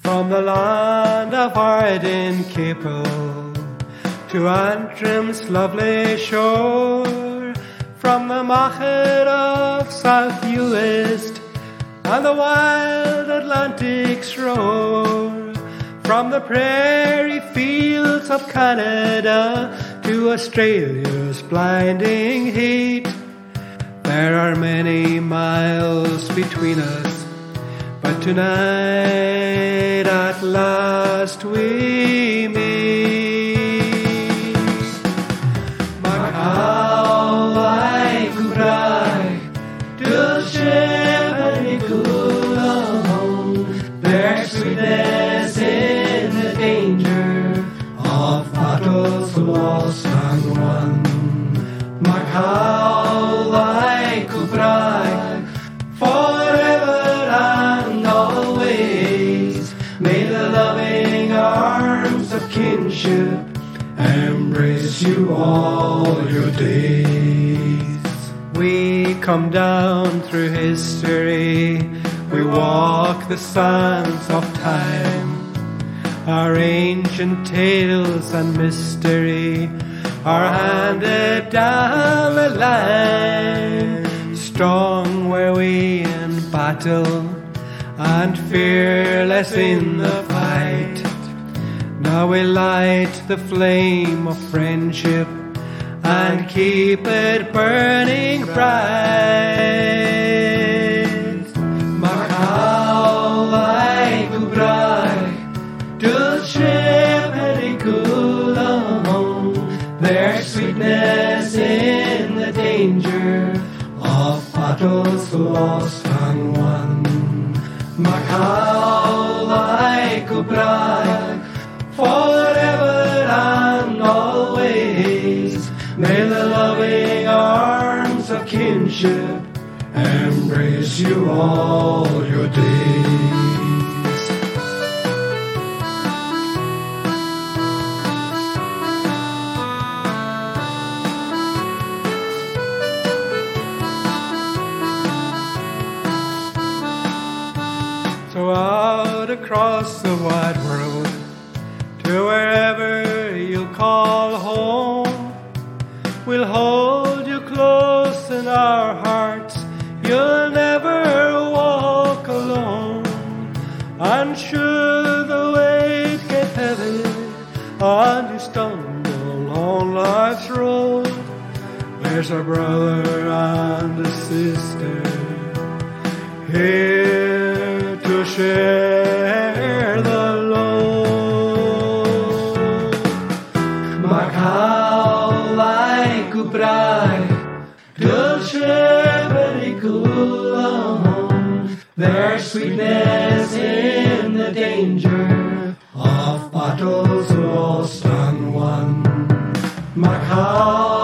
From the land of Arden Capel to Antrim's lovely shore, from the market of South Uist and the wild Atlantic's roar, from the prairie fields of Canada to Australia's blinding heat. There are many miles between us, but tonight at last we meet. Macaulay Kubrai, Dulce Cool, there's sweetness in the danger of battles lost and won. Macaulay Kubrai, forever and always, may the loving arms of kinship embrace you all your days. We come down through history, we walk the sands of time. Our ancient tales and mystery are handed down the line. Strong were we in battle and fearless in the fight. Now we light the flame of friendship and keep it burning bright. Macaulay Kubrai, Dulce Periculum, there's sweetness in the danger of battles lost and won. Macaulay Kubrai, forever and always, may the loving arms of kinship embrace you all your days. So out across the wide world, to wherever you'll call home, we'll hold you close in our hearts. You'll never walk alone. And should the weight get heavy and you stumble on life's road, there's a brother and a sister here to share the load. Macaulay Kubrai, Dulce Periculum, there's sweetness in the danger of battles lost and won. Macaulay